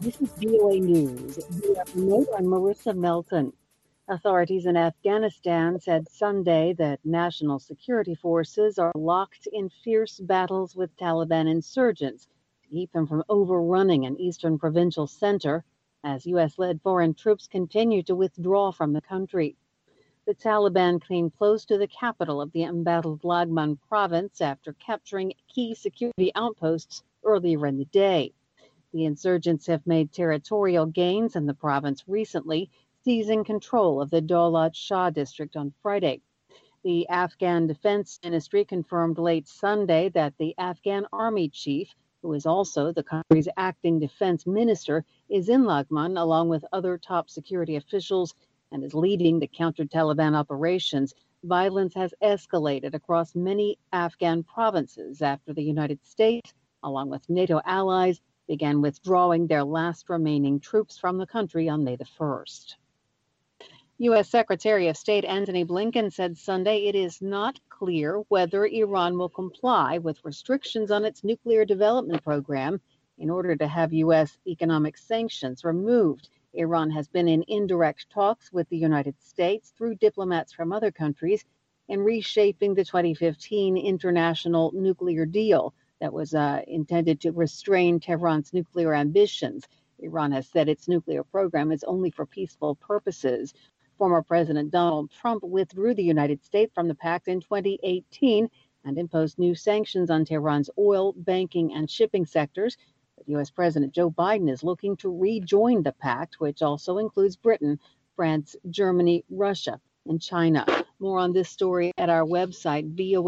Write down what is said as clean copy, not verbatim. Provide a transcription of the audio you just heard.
This is VOA News. VOA Remote, I'm Marissa Melton. Authorities in Afghanistan said Sunday that national security forces are locked in fierce battles with Taliban insurgents to keep them from overrunning an eastern provincial center as U.S.-led foreign troops continue to withdraw from the country. The Taliban came close to the capital of the embattled Laghman province after capturing key security outposts earlier in the day. The insurgents have made territorial gains in the province recently, seizing control of the Daulat Shah district on Friday. The Afghan Defense Ministry confirmed late Sunday that the Afghan army chief, who is also the country's acting defense minister, is in Laghman along with other top security officials and is leading the counter-Taliban operations. Violence has escalated across many Afghan provinces after the United States, along with NATO allies, began withdrawing their last remaining troops from the country on May the 1st. U.S. Secretary of State Antony Blinken said Sunday it is not clear whether Iran will comply with restrictions on its nuclear development program in order to have U.S. economic sanctions removed. Iran has been in indirect talks with the United States through diplomats from other countries in reshaping the 2015 international nuclear deal that was intended to restrain Tehran's nuclear ambitions. Iran has said its nuclear program is only for peaceful purposes. Former President Donald Trump withdrew the United States from the pact in 2018 and imposed new sanctions on Tehran's oil, banking, and shipping sectors. But U.S. President Joe Biden is looking to rejoin the pact, which also includes Britain, France, Germany, Russia, and China. More on this story at our website, VOA.